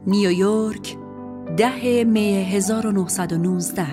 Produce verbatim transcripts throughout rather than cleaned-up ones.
نیویورک، ده می هزار و نهصد و نوزده.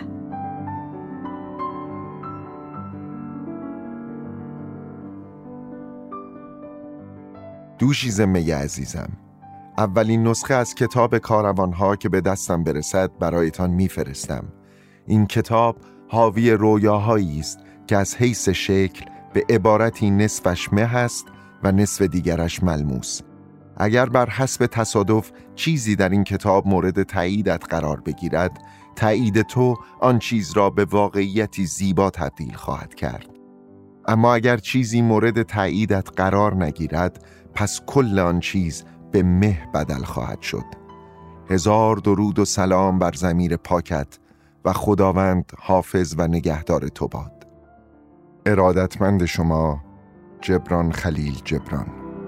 دوشیزه می عزیزم، اولین نسخه از کتاب کاروانها که به دستم برسد برایتان میفرستم. این کتاب حاوی رویاهایی است که از حیث شکل به عبارتی نصفش مه است و نصف دیگرش ملموس. اگر بر حسب تصادف چیزی در این کتاب مورد تاییدت قرار بگیرد، تایید تو آن چیز را به واقعیتی زیبا تبدیل خواهد کرد. اما اگر چیزی مورد تاییدت قرار نگیرد، پس کل آن چیز به مه بدل خواهد شد. هزار درود و سلام بر ضمیر پاکت و خداوند حافظ و نگهدار تو باد. ارادتمند شما، جبران خلیل جبران.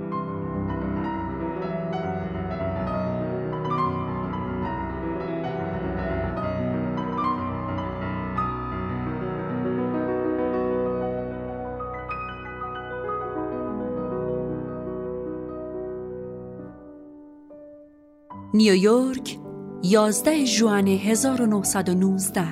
نیویورک، یازده ژوئن هزار و نهصد و نوزده.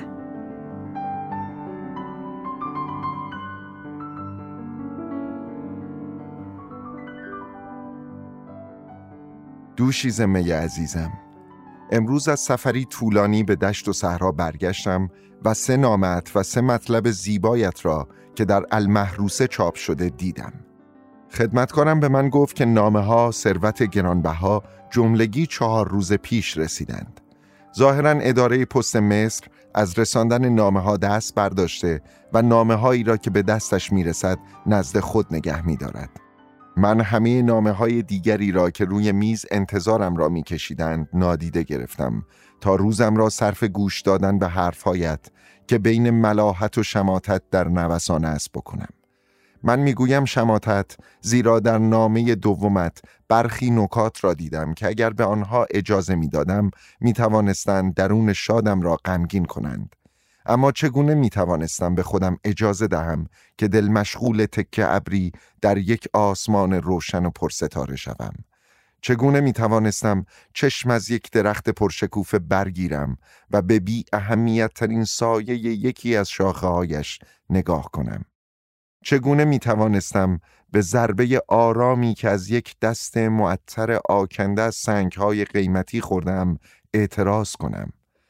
دوشیزه می عزیزم، امروز از سفری طولانی به دشت و صحرا برگشتم و سه نامت و سه مطلب زیبایت را که در المحروسه چاپ شده دیدم. خدمتکارم به من گفت که نامه ها ثروت گرانبها جملگی چهار روز پیش رسیدند. ظاهراً اداره پست مصر از رساندن نامه ها دست برداشته و نامه هایی را که به دستش میرسد نزد خود نگه می‌دارد. من همه نامه های دیگری را که روی میز انتظارم را می‌کشیدند نادیده گرفتم تا روزم را صرف گوش دادن به حرفهایت که بین ملاحت و شماتت در نوسان است بکنم. من میگویم شماتت، زیرا در نامه دومت برخی نکات را دیدم که اگر به آنها اجازه میدادم میتوانستند درون شادم را غمگین کنند. اما چگونه میتوانستم به خودم اجازه دهم که دل مشغول تکه ابری در یک آسمان روشن و پرستاره شوم؟ چگونه میتوانستم چشم از یک درخت پرشکوفه برگیرم و به بی اهمیت ترین سایه یکی از شاخه‌هایش نگاه کنم؟ چگونه می توانستم به ضربه آرامی که از یک دست معطر آکنده از سنگ‌های قیمتی خوردم اعتراض کنم؟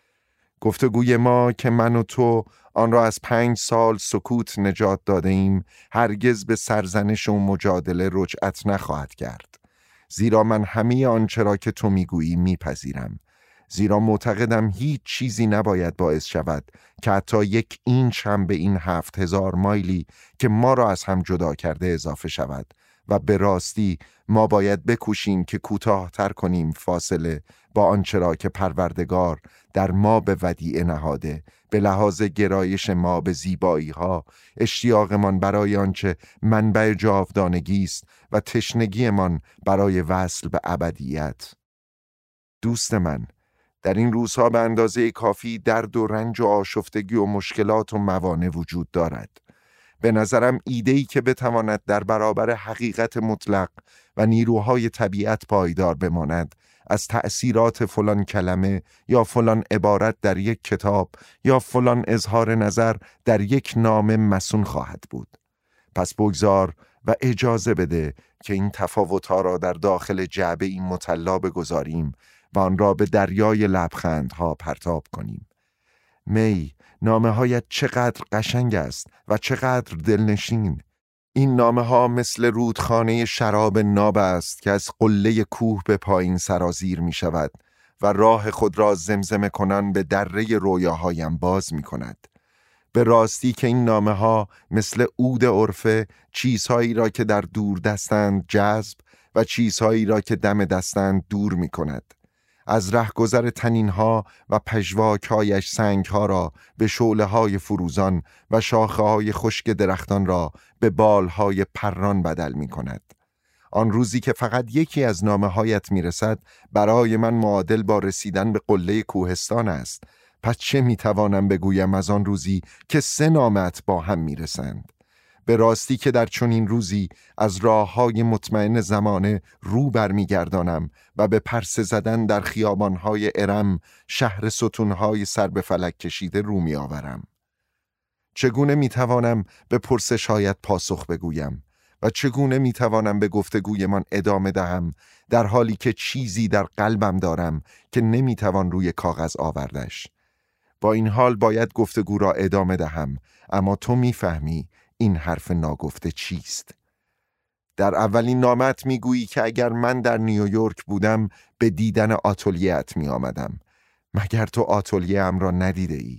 گفتگوی ما که من و تو آن را از پنج سال سکوت نجات داده ایم هرگز به سرزنش و مجادله رجعت نخواهد کرد، زیرا من همه آنچه را که تو میگویی میپذیرم، زیرا معتقدم هیچ چیزی نباید باعث شود که حتی یک اینچ هم به این هفت هزار مایلی که ما را از هم جدا کرده اضافه شود و به راستی ما باید بکوشیم که کوتاه‌تر کنیم فاصله با آنچه را که پروردگار در ما به ودیعه نهاده، به لحاظ گرایش ما به زیبایی ها، اشتیاقمان برای آنچه منبع جاودانگی است و تشنگیمان برای وصل به ابدیت. دوست من، در این روزها به اندازه کافی درد و رنج و آشفتگی و مشکلات و موانع وجود دارد. به نظرم ایده‌ای که بتواند در برابر حقیقت مطلق و نیروهای طبیعت پایدار بماند، از تأثیرات فلان کلمه یا فلان عبارت در یک کتاب یا فلان اظهار نظر در یک نامه مسون خواهد بود. پس بگذار و اجازه بده که این تفاوت‌ها را در داخل جعبه این مطلع بگذاریم و آن را به دریای لبخندها پرتاب کنیم. می، نامه هایت چقدر قشنگ است و چقدر دلنشین. این نامه ها مثل رودخانه شراب ناب است که از قله کوه به پایین سرازیر می شود و راه خود را زمزمه کنان به دره رویاهایم باز می کند. به راستی که این نامه ها مثل عود عرفه چیزهایی را که در دور دستند جذب و چیزهایی را که دم دستند دور می کند. از رهگذر تنینها و پژواک‌هایش سنگها را به شعله‌های فروزان و شاخه‌های خشک درختان را به بالهای پران بدل می کند. آن روزی که فقط یکی از نامه‌هایت می رسد برای من معادل با رسیدن به قله کوهستان است. پس چه می توانم بگویم از آن روزی که سه نامت با هم می رسند؟ به راستی که در چنین روزی از راه‌های مطمئن زمانه رو برمیگردانم و به پرسه زدن در خیابان‌های ارم، شهر ستون‌های سر به فلک کشیده رو می‌آورم. چگونه می‌توانم به پرسش‌هایت پاسخ بگویم و چگونه می‌توانم به گفتگویمان ادامه دهم در حالی که چیزی در قلبم دارم که نمی‌توان روی کاغذ آوردش؟ با این حال باید گفتگو را ادامه دهم، اما تو می‌فهمی این حرف ناگفته چیست؟ در اولین نامت میگویی که اگر من در نیویورک بودم به دیدن آتلیه‌ات می آمدم. مگر تو آتلیه ام را ندیده ای؟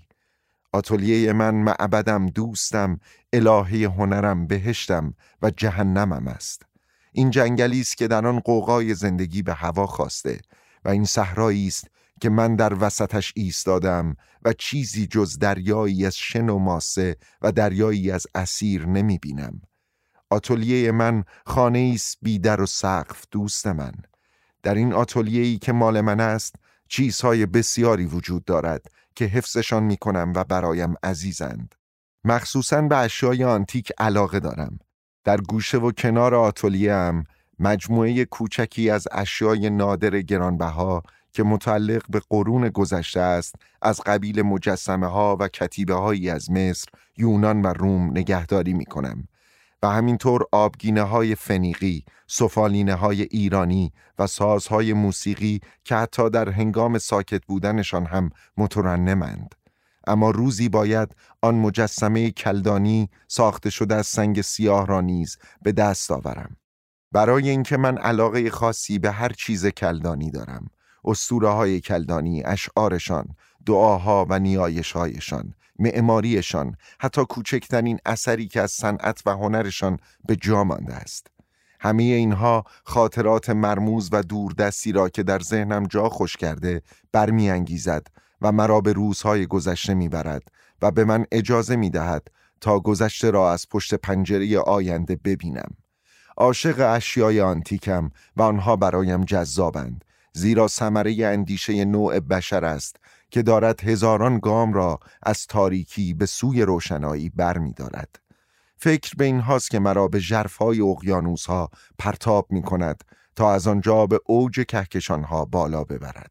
آتلیه من معبدم، دوستم، الهه هنرم، بهشتم و جهنمم است. این جنگلی است که در آن قوقای زندگی به هوا خواسته و این صحرایی است که من در وسطش ایستادم و چیزی جز دریایی از شن و ماسه و دریایی از اسیر نمی بینم. آتلیه من خانه ایست بی در و سقف، دوست من. در این آتلیه‌ای که مال من است چیزهای بسیاری وجود دارد که حفظشان می کنم و برایم عزیزند. مخصوصاً به اشیای آنتیک علاقه دارم. در گوشه و کنار آتلیه‌ام مجموعه کوچکی از اشیای نادر گرانبها که متعلق به قرون گذشته است از قبیل مجسمه ها و کتیبه هایی از مصر، یونان و روم نگهداری می کنم و همینطور آبگینه های فنیقی، سفالینه های ایرانی و سازهای موسیقی که حتی در هنگام ساکت بودنشان هم مترنمند. اما روزی باید آن مجسمه کلدانی ساخته شده از سنگ سیاه را نیز به دست آورم. برای اینکه من علاقه خاصی به هر چیز کلدانی دارم. اسطوره های کلدانی، اشعارشان، دعاها و نیایش‌هایشان، معماریشان، حتی کوچکترین اثری که از صنعت و هنرشان به جا مانده است. همه اینها خاطرات مرموز و دوردستی را که در ذهنم جا خوش کرده برمی‌انگیزد و مرا به روزهای گذشته میبرد و به من اجازه میدهد تا گذشته را از پشت پنجره آینده ببینم. عاشق اشیای آنتیکم و آنها برایم جذابند، زیرا ثمره اندیشه نوع بشر است که دارد هزاران گام را از تاریکی به سوی روشنایی بر می دارد. فکر به این هاست که مرا به ژرفای اقیانوس ها پرتاب می کند تا از آنجا به اوج کهکشان ها بالا ببرد.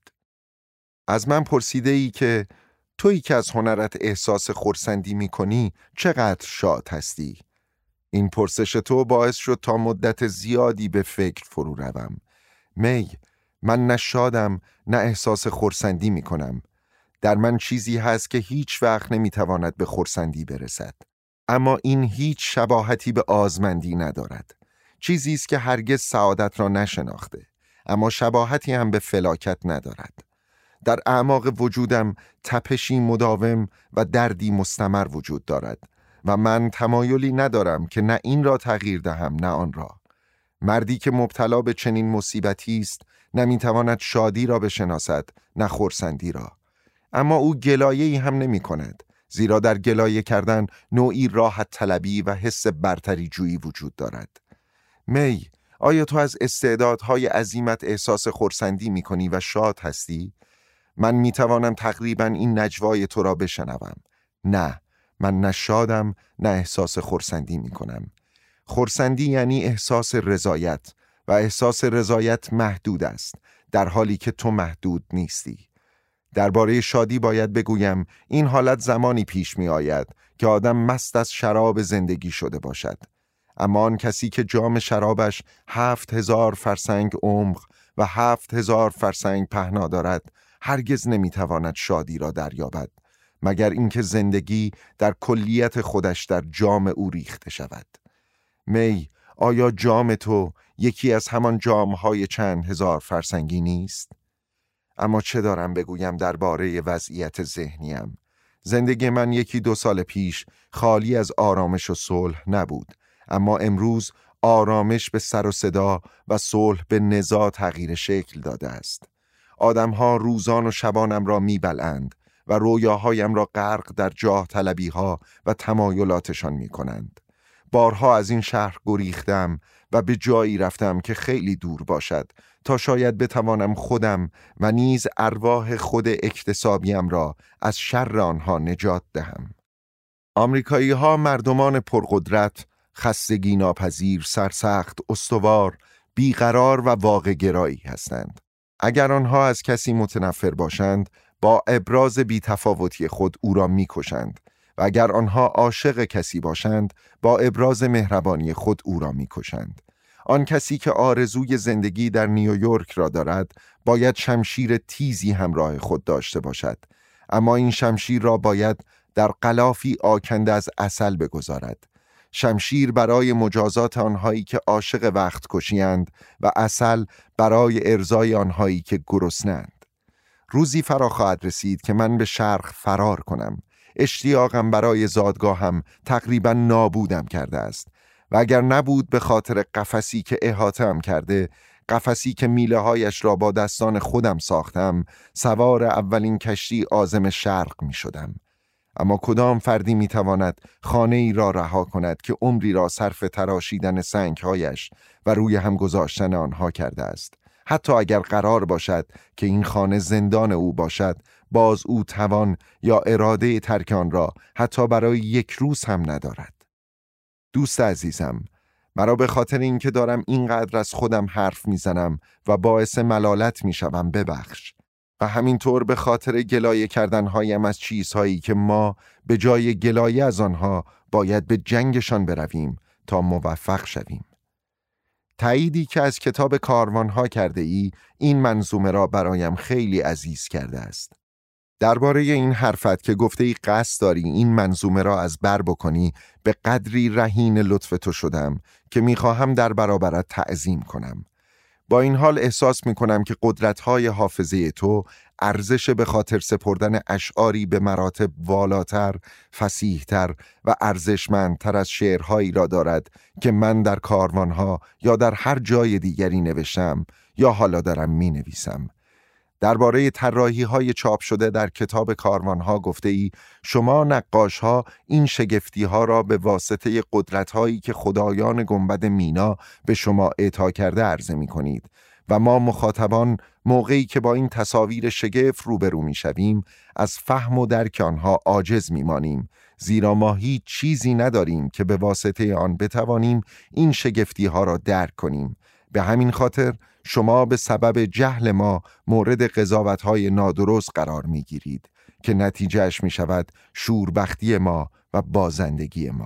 از من پرسیده ای که تویی که از هنرت احساس خرسندی می کنی چقدر شاد هستی؟ این پرسش تو باعث شد تا مدت زیادی به فکر فرو روم. می، من نه شادم نه احساس خرسندی می کنم. در من چیزی هست که هیچ وقت نمی تواند به خرسندی برسد. اما این هیچ شباهتی به آزمندی ندارد. چیزی است که هرگز سعادت را نشناخته، اما شباهتی هم به فلاکت ندارد. در اعماق وجودم تپشی مداوم و دردی مستمر وجود دارد و من تمایلی ندارم که نه این را تغییر دهم نه آن را. مردی که مبتلا به چنین مصیبتی است نمیتواند شادی را بشناسد نه خرسندی را. اما او گلایه‌ای هم نمی کند، زیرا در گلایه کردن نوعی راحت طلبی و حس برتری جویی وجود دارد. می، آیا تو از استعدادهای عظیمت احساس خرسندی می کنی و شاد هستی؟ من می توانم تقریبا این نجوای تو را بشنوم. نه، من نه شادم نه احساس خرسندی می کنم. خرسندی یعنی احساس رضایت و احساس رضایت محدود است، در حالی که تو محدود نیستی. درباره شادی باید بگویم این حالت زمانی پیش می آید که آدم مست از شراب زندگی شده باشد. اما آن کسی که جام شرابش هفت هزار فرسنگ عمق و هفت هزار فرسنگ پهنا دارد هرگز نمیتواند شادی را دریابد، مگر اینکه زندگی در کلیت خودش در جام او ریخته شود. می، آیا جام تو یکی از همان جام‌های چند هزار فرسنگی نیست؟ اما چه دارم بگویم درباره وضعیت ذهنیم؟ زندگی من یکی دو سال پیش خالی از آرامش و صلح نبود، اما امروز آرامش به سر و صدا و صلح به نزاع تغییر شکل داده است. آدم‌ها روزان و شبانم را می‌بلعند و رویاهایم را غرق در جاه طلبی‌ها و تمایلاتشان می‌کنند. بارها از این شهر گریختم و به جایی رفتم که خیلی دور باشد تا شاید بتوانم خودم و نیز ارواح خود اکتسابیم را از شر آنها نجات دهم. آمریکایی‌ها مردمان پرقدرت، خستگی ناپذیر، سرسخت، استوار، بیقرار و واقع گرایی هستند. اگر آنها از کسی متنفر باشند، با ابراز بی‌تفاوتی خود او را می‌کشند و اگر آنها عاشق کسی باشند، با ابراز مهربانی خود او را می‌کشند. آن کسی که آرزوی زندگی در نیویورک را دارد، باید شمشیر تیزی همراه خود داشته باشد، اما این شمشیر را باید در غلافی آکنده از عسل بگذارد. شمشیر برای مجازات آنهایی که عاشق وقت کشیند و عسل برای ارضای آنهایی که گرسنه‌اند. روزی فرا خواهد رسید که من به شرق فرار کنم. اشتیاقم برای زادگاهم تقریبا نابودم کرده است و اگر نبود به خاطر قفسی که احاطه‌ام کرده، قفسی که میله هایش را با دستان خودم ساختم، سوار اولین کشتی عازم شرق می شدم. اما کدام فردی می تواند خانه ای را رها کند که عمری را صرف تراشیدن سنگهایش و روی هم گذاشتن آنها کرده است؟ حتی اگر قرار باشد که این خانه زندان او باشد، باز او توان یا اراده ترک آن را حتی برای یک روز هم ندارد. دوست عزیزم، مرا به خاطر اینکه دارم اینقدر از خودم حرف میزنم و باعث ملالت میشوم ببخش، و همینطور به خاطر گلایه کردنهایم از چیزهایی که ما به جای گلایه از آنها باید به جنگشان برویم تا موفق شویم. تاییدی که از کتاب کاروانها کرده ای، این منظومه را برایم خیلی عزیز کرده است. درباره این حرفت که گفته ای قصد داری این منظومه را از بر بکنی، به قدری رهین لطف تو شدم که میخواهم در برابرت تعظیم کنم. با این حال احساس میکنم که قدرت‌های حافظه تو ارزش به خاطر سپردن اشعاری به مراتب والاتر، فصیح‌تر و ارزشمندتر از شعرهایی را دارد که من در کاروانها یا در هر جای دیگری نوشتم یا حالا دارم می نویسم. درباره طراحی‌های چاپ شده در کتاب کاروانها گفته ای شما نقاش‌ها این شگفتی‌ها را به واسطه قدرت‌هایی که خدایان گنبد مینا به شما اعطا کرده عرضه می‌کنید و ما مخاطبان موقعی که با این تصاویر شگفت روبرو می‌شویم از فهم و درک آنها عاجز می‌مانیم، زیرا ما هیچ چیزی نداریم که به واسطه آن بتوانیم این شگفتی‌ها را درک کنیم. به همین خاطر شما به سبب جهل ما مورد قضاوت‌های نادرست قرار می‌گیرید که نتیجهش می‌شود شوربختی ما و بازندگی ما.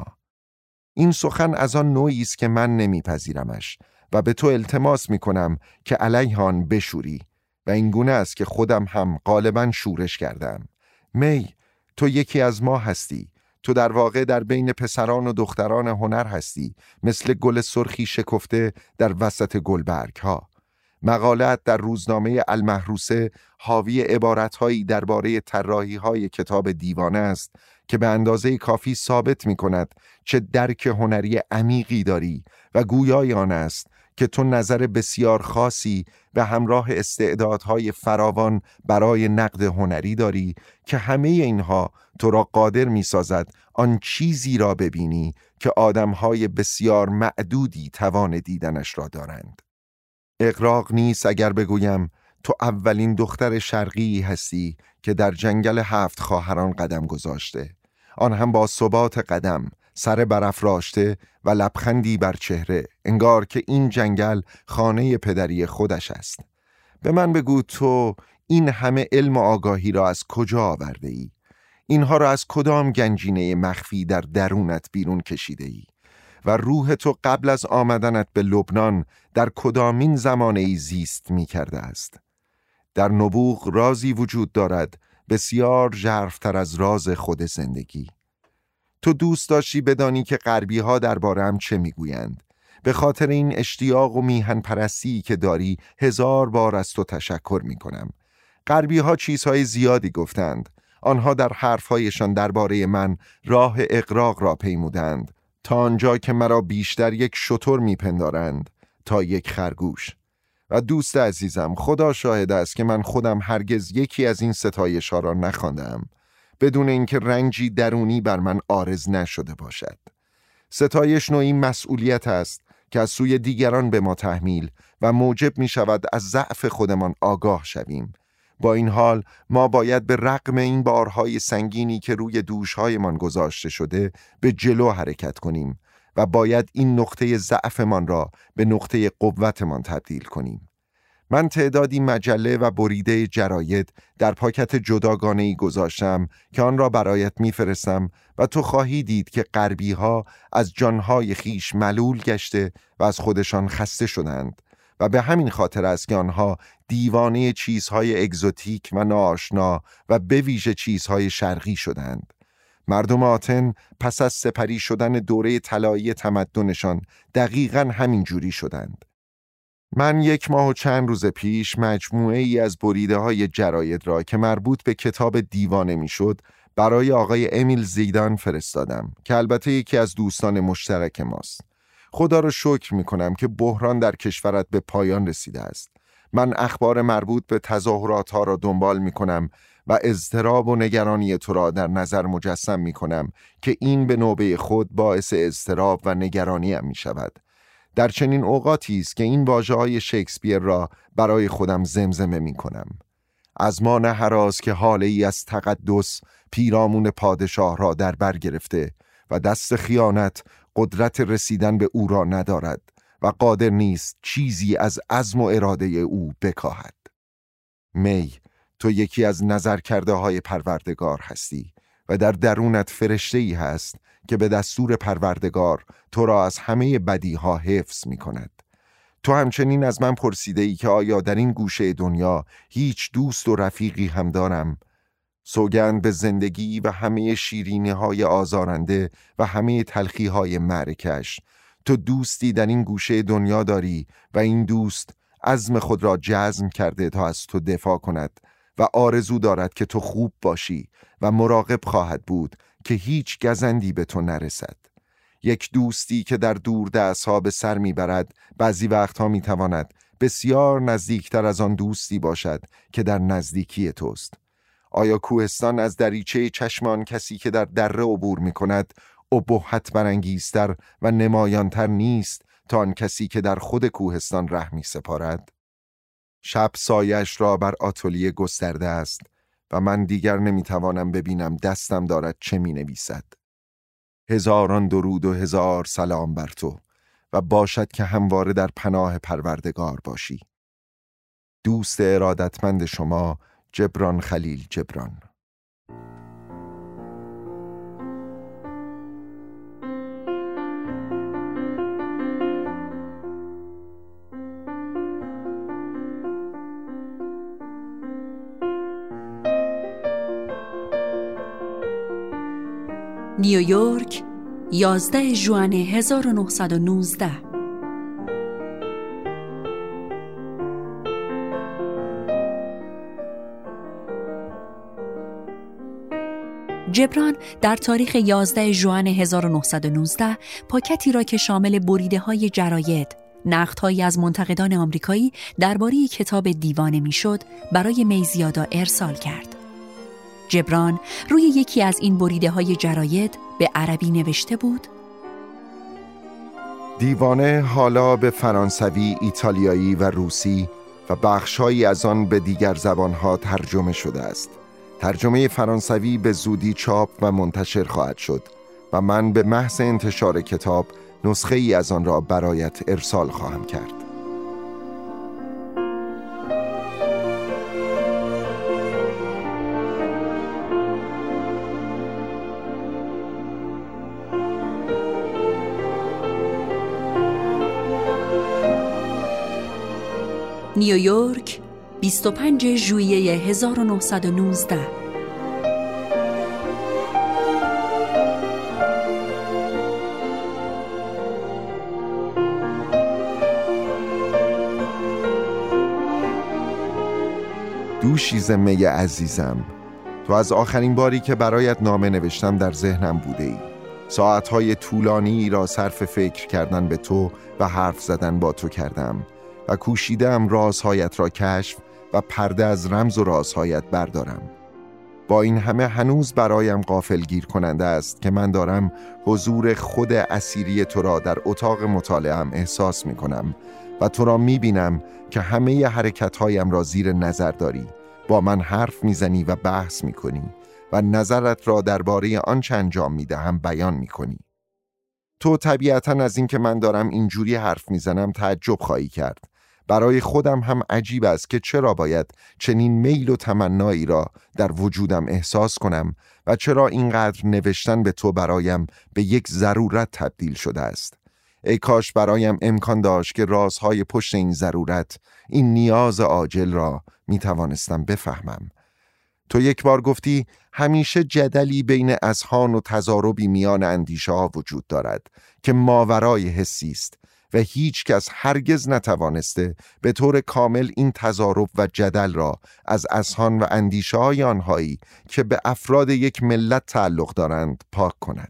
این سخن از آن نوعی است که من نمی‌پذیرمش و به تو التماس می‌کنم که علیه آن بشوری و این گونه است که خودم هم غالباً شورش کردم. می، تو یکی از ما هستی. تو در واقع در بین پسران و دختران هنر هستی، مثل گل سرخی شکفته در وسط گلبرگ ها. مقالت در روزنامه المحروسه حاوی عبارتهایی درباره طراحی‌های کتاب دیوانه است که به اندازه کافی ثابت می کند چه درک هنری عمیقی داری و گویای آن است که تو نظر بسیار خاصی به همراه استعدادهای فراوان برای نقد هنری داری که همه اینها تو را قادر می سازد آن چیزی را ببینی که آدمهای بسیار معدودی توان دیدنش را دارند. اغراق نیست اگر بگویم تو اولین دختر شرقی هستی که در جنگل هفت خواهران قدم گذاشته، آن هم با ثبات قدم، سر برافراشته و لبخندی بر چهره، انگار که این جنگل خانه پدری خودش است. به من بگو تو این همه علم و آگاهی را از کجا آورده ای؟ اینها را از کدام گنجینه مخفی در درونت بیرون کشیده ای؟ و روح تو قبل از آمدنت به لبنان در کدامین زمانه ای زیست می کرده است؟ در نبوغ رازی وجود دارد بسیار ژرف‌تر از راز خود زندگی. تو دوست داشتی بدانی که غربی ها درباره‌ام چه میگویند. به خاطر این اشتیاق و میهن پرستی که داری هزار بار از تو تشکر میکنم. غربی ها چیزهای زیادی گفتند. آنها در حرفهایشان درباره من راه اغراق را پیمودند تا آنجا که مرا بیشتر یک شتر میپندارند تا یک خرگوش. و دوست عزیزم، خدا شاهد است که من خودم هرگز یکی از این ستایش ها را نخواندم بدون اینکه رنجی درونی بر من عارض نشده باشد. ستایش نوعی مسئولیت است که از سوی دیگران به ما تحمیل و موجب می شود از ضعف خودمان آگاه شویم. با این حال ما باید به رغم این بارهای سنگینی که روی دوشهایمان گذاشته شده به جلو حرکت کنیم و باید این نقطه ضعفمان را به نقطه قوتمان تبدیل کنیم. من تعدادی مجله و بریده جراید در پاکت جداگانه‌ای گذاشتم که آن را برایت میفرستم و تو خواهی دید که غربی ها از جانهای خیش ملول گشته و از خودشان خسته شدند و به همین خاطر است که آنها دیوانه چیزهای اگزوتیک و ناآشنا و به ویژه چیزهای شرقی شدند. مردم آتن پس از سپری شدن دوره طلایی تمدنشان دقیقاً همین جوری شدند. من یک ماه و چند روز پیش مجموعه ای از بریده های جراید را که مربوط به کتاب دیوانه می شد برای آقای امیل زیدان فرستادم که البته یکی از دوستان مشترک ماست. خدا را شکر می کنم که بحران در کشورت به پایان رسیده است. من اخبار مربوط به تظاهرات ها را دنبال می کنم و اضطراب و نگرانی تو را در نظر مجسم می کنم که این به نوبه خود باعث اضطراب و نگرانی هم می شود. در چنین اوقاتی است که این واژه‌های شکسپیر را برای خودم زمزمه می کنم. از ما نه هراس که حاله ای از تقدس پیرامون پادشاه را در بر گرفته و دست خیانت قدرت رسیدن به او را ندارد و قادر نیست چیزی از عزم و اراده او بکاهد. می، تو یکی از نظر کرده های پروردگار هستی و در درونت فرشته‌ای هست که به دستور پروردگار تو را از همه بدیها حفظ می کند. تو همچنین از من پرسیده ای که آیا در این گوشه دنیا هیچ دوست و رفیقی هم دارم؟ سوگند به زندگی و همه شیرینی های آزارنده و همه تلخی های معرکش، تو دوستی در این گوشه دنیا داری و این دوست عزم خود را جزم کرده تا از تو دفاع کند و آرزو دارد که تو خوب باشی و مراقب خواهد بود که هیچ گزندی به تو نرسد. یک دوستی که در دور دستها به سر میبرد بعضی وقتها میتواند بسیار نزدیکتر از آن دوستی باشد که در نزدیکی توست. آیا کوهستان از دریچه چشمان کسی که در دره عبور میکند ابهت برانگیزتر و نمایانتر نیست تا آن کسی که در خود کوهستان ره میسپارد؟ شب سایش را بر آتلیه گسترده است و من دیگر نمیتوانم ببینم دستم دارد چه می نویسد. هزاران درود و هزار سلام بر تو و باشد که همواره در پناه پروردگار باشی. دوست ارادتمند شما، جبران خلیل جبران. نیویورک، یازده ژوئن هزار و نهصد و نوزده. جبران در تاریخ یازده ژوئن هزار و نهصد و نوزده پاکتی را که شامل بریده‌های جراید، نقدهایی از منتقدان آمریکایی درباره کتاب دیوانه میشد برای میزیادا ارسال کرد. جبران روی یکی از این بریده‌های جراید به عربی نوشته بود: دیوانه حالا به فرانسوی، ایتالیایی و روسی و بخش‌هایی از آن به دیگر زبان‌ها ترجمه شده است. ترجمه فرانسوی به زودی چاپ و منتشر خواهد شد و من به محض انتشار کتاب نسخه ای از آن را برایت ارسال خواهم کرد. نیویورک، بیست و پنجم ژوئیه هزار و نهصد و نوزده. دوشیزه می عزیزم، تو از آخرین باری که برایت نامه نوشتم در ذهنم بوده ای. ساعتهای طولانی را صرف فکر کردن به تو و حرف زدن با تو کردم و کوشیدم رازهایت را کشف و پرده از رمز و رازهایت بردارم. با این همه هنوز برایم غافلگیر کننده است که من دارم حضور خود اسیری تو را در اتاق مطالعه‌ام احساس می کنم و تو را می بینم که همه حرکتهایم را زیر نظر داری، با من حرف می زنی و بحث می کنی و نظرت را درباره آنچه انجام می دهم بیان می کنی. تو طبیعتاً از این که من دارم اینجوری حرف میزنم تعجب خواهی کرد. برای خودم هم عجیب است که چرا باید چنین میل و تمنایی را در وجودم احساس کنم و چرا اینقدر نوشتن به تو برایم به یک ضرورت تبدیل شده است. ای کاش برایم امکان داشت که رازهای پشت این ضرورت، این نیاز عاجل را می توانستم بفهمم. تو یک بار گفتی همیشه جدلی بین اذهان و تضاربی میان اندیشه ها وجود دارد که ماورای حسی است و هیچ کس هرگز نتوانسته به طور کامل این تضارب و جدل را از اذهان و اندیشه های آنهایی که به افراد یک ملت تعلق دارند پاک کند.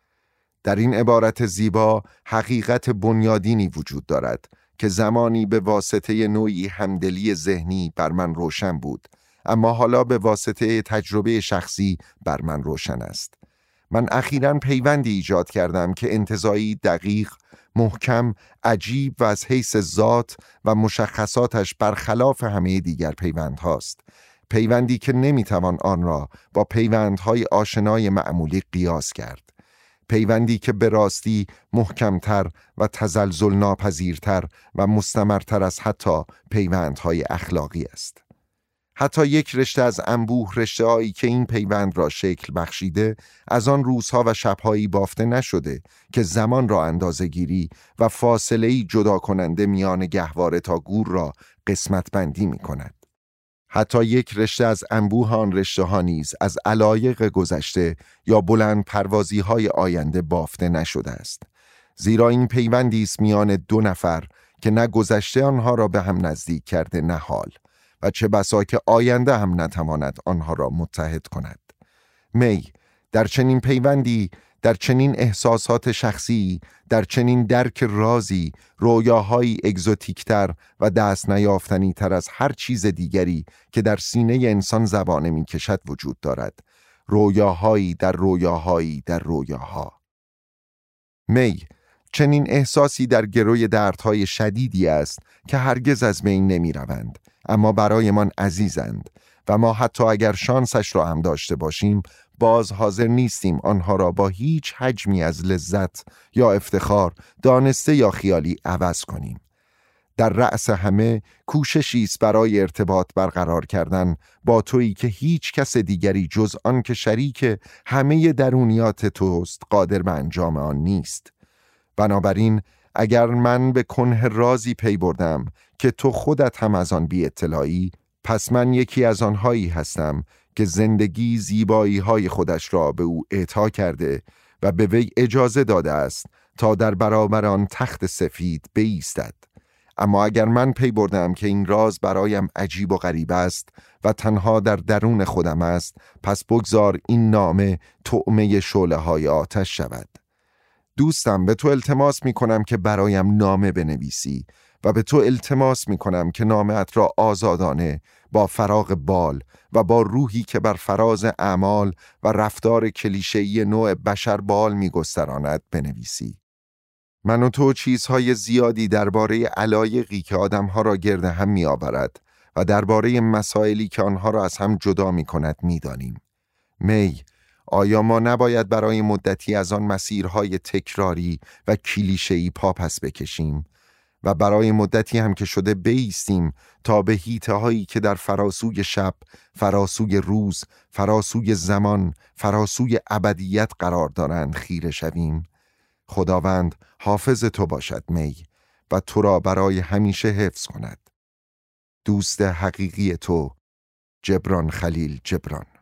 در این عبارت زیبا حقیقت بنیادینی وجود دارد که زمانی به واسطه نوعی همدلی ذهنی بر من روشن بود، اما حالا به واسطه تجربه شخصی بر من روشن است. من اخیراً پیوندی ایجاد کردم که انتزاعی دقیق، محکم، عجیب و از حیث ذات و مشخصاتش برخلاف همه دیگر پیوند هاست. پیوندی که نمیتوان آن را با پیوندهای آشنای معمولی قیاس کرد. پیوندی که به راستی محکمتر و تزلزل ناپذیرتر و مستمرتر از حتی پیوندهای اخلاقی است. حتی یک رشته از انبوه رشته هایی که این پیوند را شکل بخشیده از آن روزها و شبهایی بافته نشده که زمان را اندازه گیری و فاصله‌ای جدا کننده میان گهواره تا گور را قسمت بندی می کند. حتی یک رشته از انبوه آن رشته ها نیز از علایق گذشته یا بلند پروازی های آینده بافته نشده است. زیرا این پیوندی است میان دو نفر که نه گذشته آنها را به هم نزدیک کرده نه حال، و چه بسا که آینده هم نتواند آنها را متحد کند. می، در چنین پیوندی، در چنین احساسات شخصی، در چنین درک رازی، رویاهایی اگزوتیکتر و دست نیافتنی تر از هر چیز دیگری که در سینه انسان زبانه می کشد وجود دارد. رویاهایی در رویاهایی در رویاها. می، چنین احساسی در گروی دردهای شدیدی است که هرگز از بین نمی روند، اما برایمان عزیزند و ما حتی اگر شانسش را هم داشته باشیم باز حاضر نیستیم آنها را با هیچ حجمی از لذت یا افتخار دانسته یا خیالی عوض کنیم. در رأس همه کوششی است برای ارتباط برقرار کردن با تویی که هیچ کس دیگری جز آن که شریک همه درونیات توست قادر به انجام آن نیست. بنابراین اگر من به کنه رازی پی بردم که تو خودت هم از آن بی اطلاعی، پس من یکی از آنهایی هستم که زندگی زیبایی های خودش را به او اعطا کرده و به وی اجازه داده است تا در برابر آن تخت سفید بایستد. اما اگر من پی بردم که این راز برایم عجیب و غریب است و تنها در درون خودم است، پس بگذار این نامه طعمه شعله های آتش شود. دوستم، به تو التماس می کنم که برایم نامه بنویسی و به تو التماس می کنم که نامه‌ات را آزادانه با فراغ بال و با روحی که بر فراز اعمال و رفتار کلیشه‌ای نوع بشر بال می گستراند بنویسی. من و تو چیزهای زیادی درباره علایقی که آدمها را گرد هم می آورد و درباره مسائلی که آنها را از هم جدا می کند می دانیم. می، آیا ما نباید برای مدتی از آن مسیرهای تکراری و کلیشه‌ای پا پس بکشیم و برای مدتی هم که شده بایستیم تا به حیطه هایی که در فراسوی شب، فراسوی روز، فراسوی زمان، فراسوی ابدیت قرار دارند خیره شویم؟ خداوند حافظ تو باشد می و تو را برای همیشه حفظ کند. دوست حقیقی تو، جبران خلیل جبران.